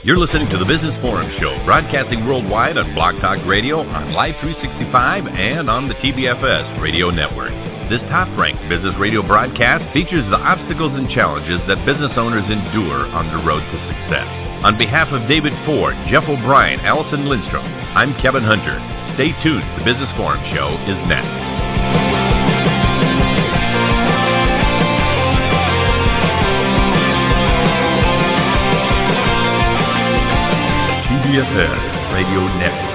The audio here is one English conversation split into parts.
You're listening to the Business Forum Show, broadcasting worldwide on Blog Talk Radio, on Live 365, and on the TBFS radio network. This top-ranked business radio broadcast features the obstacles and challenges that business owners endure on the road to success. On behalf of David Ford, Jeff O'Brien, Allison Lindstrom, I'm Kevin Hunter. Stay tuned. The Business Forum Show is next. TBFS Radio Network.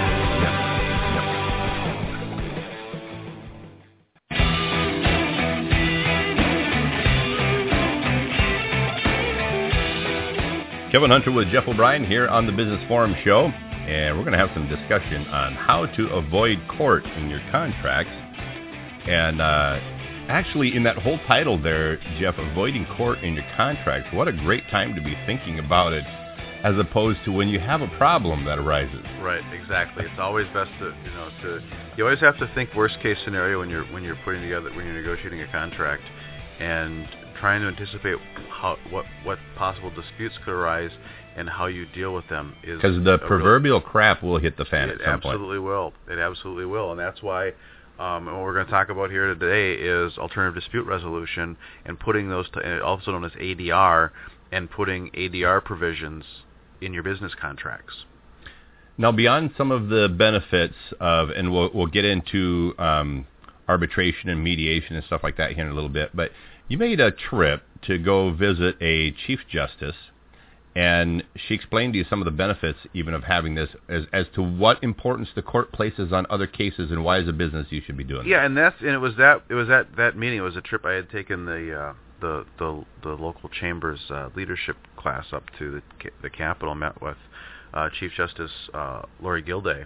Kevin Hunter with Jeff O'Brien here on the Business Forum Show, and we're going to have some discussion on how to avoid court in your contracts. And actually, in that whole title there, Jeff, avoiding court in your contracts, what a great time to be thinking about it, as opposed to when you have a problem that arises. Right, exactly. It's always best to you always have to think worst case scenario when you're negotiating a contract, and trying to anticipate what possible disputes could arise and how you deal with them is because the proverbial crap will hit the fan at some point. It absolutely will, and that's why. And what we're going to talk about here today is alternative dispute resolution and putting those, also known as ADR, and putting ADR provisions in your business contracts. Now, beyond some of the benefits of, and we'll get into arbitration and mediation and stuff like that here in a little bit, but you made a trip to go visit a Chief Justice, and she explained to you some of the benefits even of having this as to what importance the court places on other cases and why as a business you should be doing that. And it was that meeting. It was a trip I had taken the local chamber's leadership class up to the Capitol, met with Chief Justice Lori Gilday,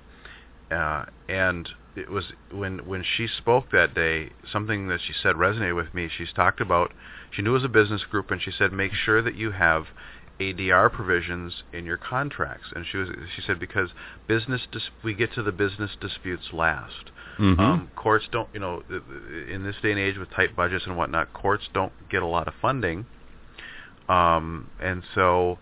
and it was when she spoke that day, something that she said resonated with me. She knew it was a business group, and she said, make sure that you have ADR provisions in your contracts. And she said, because we get to the business disputes last. Mm-hmm. Courts don't, in this day and age with tight budgets and whatnot, courts don't get a lot of funding. And so,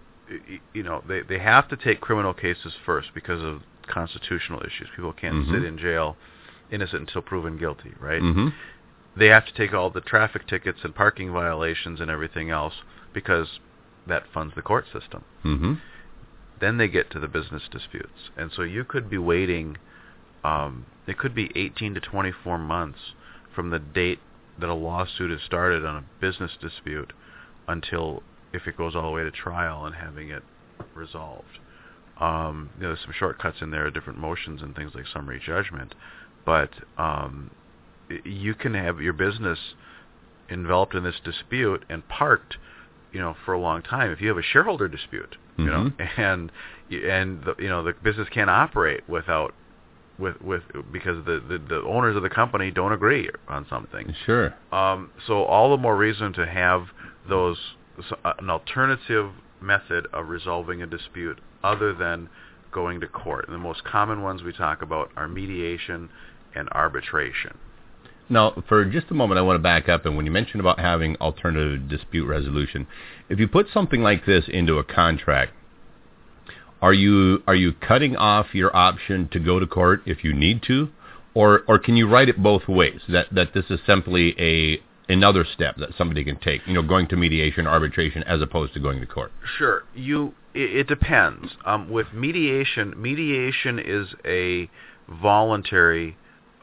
they have to take criminal cases first because of constitutional issues. People can't sit in jail innocent until proven guilty, right? Mm-hmm. They have to take all the traffic tickets and parking violations and everything else because that funds the court system. Mm-hmm. Then they get to the business disputes. And so you could be waiting, it could be 18 to 24 months from the date that a lawsuit is started on a business dispute until, if it goes all the way to trial and having it resolved. There's some shortcuts in there, different motions and things like summary judgment, but you can have your business enveloped in this dispute and parked, for a long time. If you have a shareholder dispute, and the business can't operate without because the owners of the company don't agree on something. Sure. So all the more reason to have an alternative method of resolving a dispute other than going to court. And the most common ones we talk about are mediation and arbitration. Now, for just a moment, I want to back up, and when you mentioned about having alternative dispute resolution, if you put something like this into a contract, are you cutting off your option to go to court if you need to, or can you write it both ways, that this is simply another step that somebody can take, going to mediation, arbitration, as opposed to going to court? Sure. It depends. With mediation is a voluntary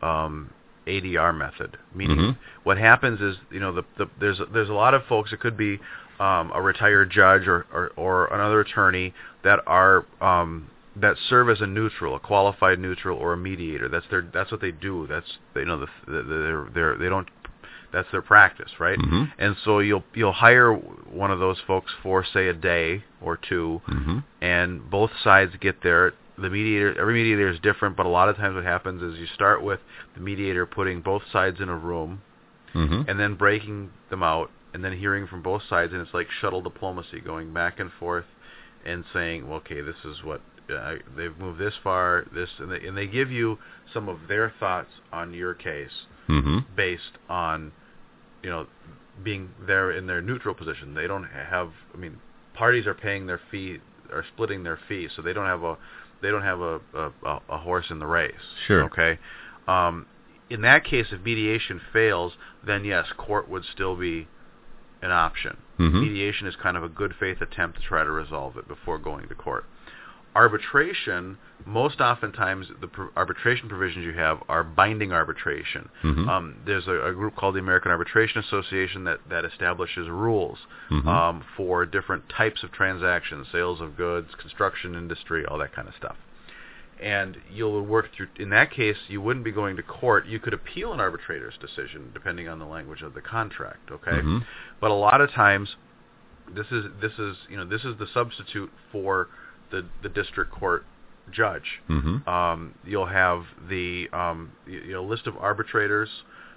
ADR method. Meaning, what happens is, there's a lot of folks. It could be a retired judge or another attorney that are that serve as a neutral, a qualified neutral, or a mediator. That's what they do. That's they don't. That's their practice, right? Mm-hmm. And so you'll hire one of those folks for, say, a day or two, and both sides get there. Every mediator is different, but a lot of times what happens is you start with the mediator putting both sides in a room, and then breaking them out, and then hearing from both sides, and it's like shuttle diplomacy, going back and forth, and saying, well, okay, this is what they've moved this far, and they give you some of their thoughts on your case, based on being there in their neutral position. They don't have, parties are paying their fee are splitting their fee, so they don't have a horse in the race. Sure. Okay. In that case, if mediation fails, then yes, court would still be an option. Mm-hmm. Mediation is kind of a good faith attempt to try to resolve it before going to court. Arbitration, most oftentimes the arbitration provisions you have are binding arbitration. Mm-hmm. There's a group called the American Arbitration Association that establishes rules Mm-hmm. for different types of transactions, sales of goods, construction industry, all that kind of stuff. And you'll work through, in that case, you wouldn't be going to court. You could appeal an arbitrator's decision depending on the language of the contract, okay? Mm-hmm. But a lot of times this is the substitute for the district court judge. Mm-hmm. You'll have the list of arbitrators.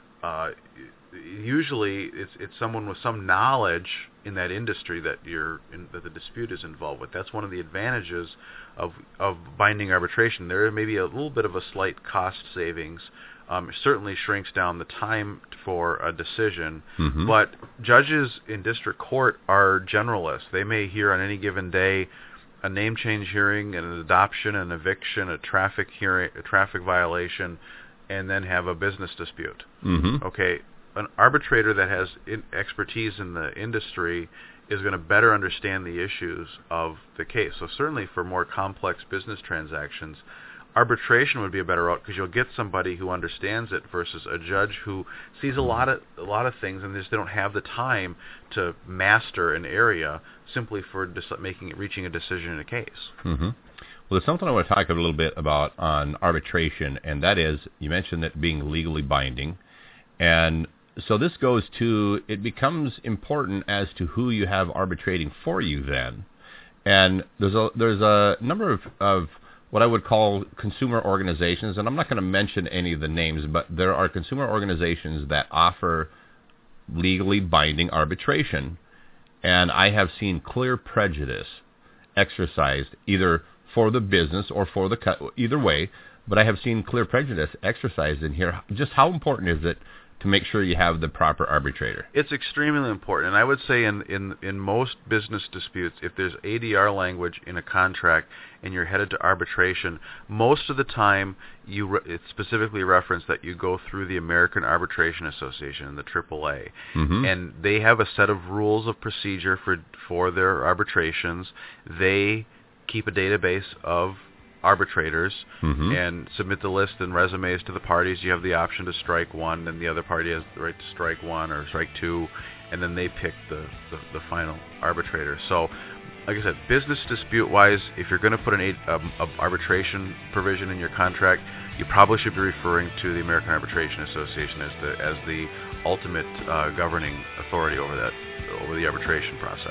Usually, it's someone with some knowledge in that industry that that the dispute is involved with. That's one of the advantages of binding arbitration. There may be a little bit of a slight cost savings. It certainly shrinks down the time for a decision. Mm-hmm. But judges in district court are generalists. They may hear on any given day a name change hearing, an adoption, an eviction, a traffic hearing, a traffic violation, and then have a business dispute. Mm-hmm. Okay, an arbitrator that has expertise in the industry is going to better understand the issues of the case. So certainly for more complex business transactions, arbitration would be a better route because you'll get somebody who understands it versus a judge who sees a lot of things and they don't have the time to master an area simply for reaching a decision in a case. Mm-hmm. Well, there's something I want to talk a little bit about on arbitration, and that is, you mentioned it being legally binding, and so this goes to, it becomes important as to who you have arbitrating for you then, and there's a number of what I would call consumer organizations, and I'm not going to mention any of the names, but there are consumer organizations that offer legally binding arbitration, and I have seen clear prejudice exercised either for the business or for either way, but I have seen clear prejudice exercised in here. Just how important is it to make sure you have the proper arbitrator? It's extremely important, and I would say in most business disputes, if there's ADR language in a contract and you're headed to arbitration, most of the time it's specifically referenced that you go through the American Arbitration Association, the AAA, Mm-hmm. and they have a set of rules of procedure for their arbitrations. They keep a database of arbitrators Mm-hmm. and submit the list and resumes to the parties. You have the option to strike one, and the other party has the right to strike one or strike two, and then they pick the final arbitrator. So, like I said, business dispute-wise, if you're going to put an arbitration provision in your contract, you probably should be referring to the American Arbitration Association as the ultimate governing authority over the arbitration process.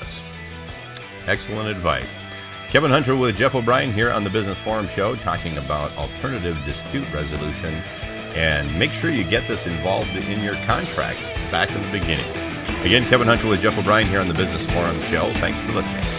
Excellent advice. Kevin Hunter with Jeff O'Brien here on the Business Forum Show, talking about alternative dispute resolution. And make sure you get this involved in your contract back in the beginning. Again, Kevin Hunter with Jeff O'Brien here on the Business Forum Show. Thanks for listening.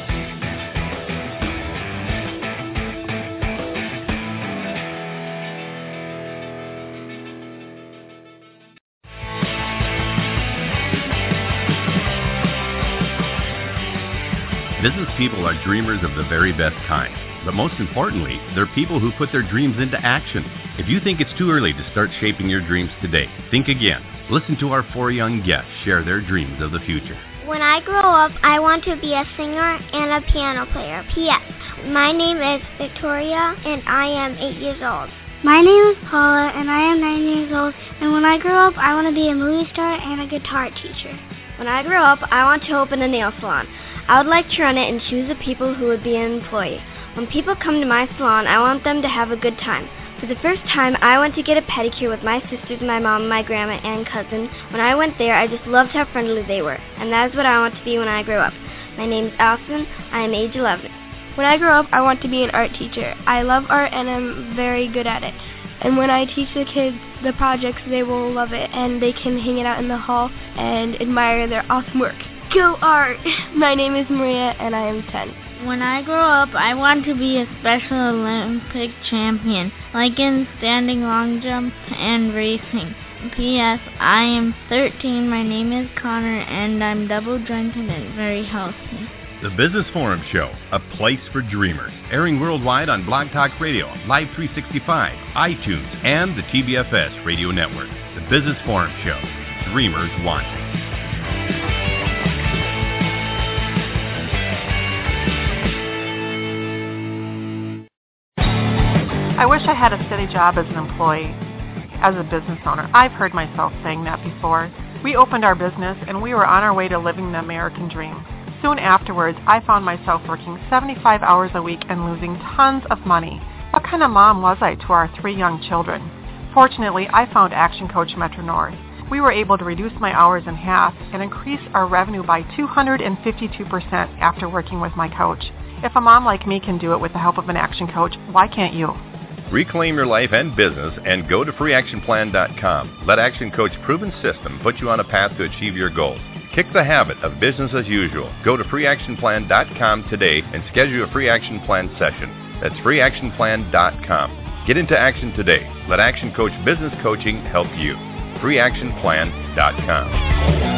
Business people are dreamers of the very best kind. But most importantly, they're people who put their dreams into action. If you think it's too early to start shaping your dreams today, think again. Listen to our 4 young guests share their dreams of the future. When I grow up, I want to be a singer and a piano player. P.S. My name is Victoria, and I am 8 years old. My name is Paula, and I am 9 years old. And when I grow up, I want to be a movie star and a guitar teacher. When I grow up, I want to open a nail salon. I would like to run it and choose the people who would be an employee. When people come to my salon, I want them to have a good time. For the first time, I went to get a pedicure with my sisters, my mom, my grandma, and cousin. When I went there, I just loved how friendly they were, and that is what I want to be when I grow up. My name is Allison. I am age 11. When I grow up, I want to be an art teacher. I love art, and I'm very good at it. And when I teach the kids the projects, they will love it, and they can hang it out in the hall and admire their awesome work. Go art! My name is Maria, and I am 10. When I grow up, I want to be a Special Olympic champion, like in standing long jump and racing. P.S. I am 13, my name is Connor, and I'm double-jointed and very healthy. The Business Forum Show, a place for dreamers. Airing worldwide on Blog Talk Radio, Live 365, iTunes, and the TBFS Radio Network. The Business Forum Show. Dreamers want. I wish I had a steady job as an employee. As a business owner, I've heard myself saying that before. We opened our business and we were on our way to living the American dream. Soon afterwards, I found myself working 75 hours a week and losing tons of money. What kind of mom was I to our 3 young children? Fortunately, I found Action Coach Metro North. We were able to reduce my hours in half and increase our revenue by 252% after working with my coach. If a mom like me can do it with the help of an Action Coach, why can't you? Reclaim your life and business and go to freeactionplan.com. Let Action Coach's proven system put you on a path to achieve your goals. Kick the habit of business as usual. Go to freeactionplan.com today and schedule a free action plan session. That's freeactionplan.com. Get into action today. Let Action Coach Business Coaching help you. freeactionplan.com.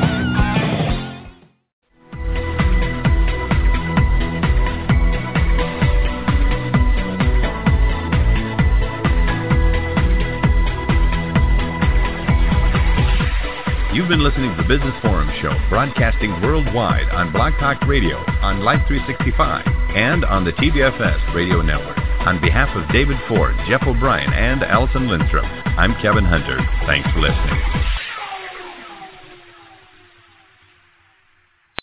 You've been listening to the Business Forum Show, broadcasting worldwide on Blog Talk Radio, on Life 365, and on the TBFS Radio Network. On behalf of David Ford, Jeff O'Brien, and Allison Lindstrom, I'm Kevin Hunter. Thanks for listening.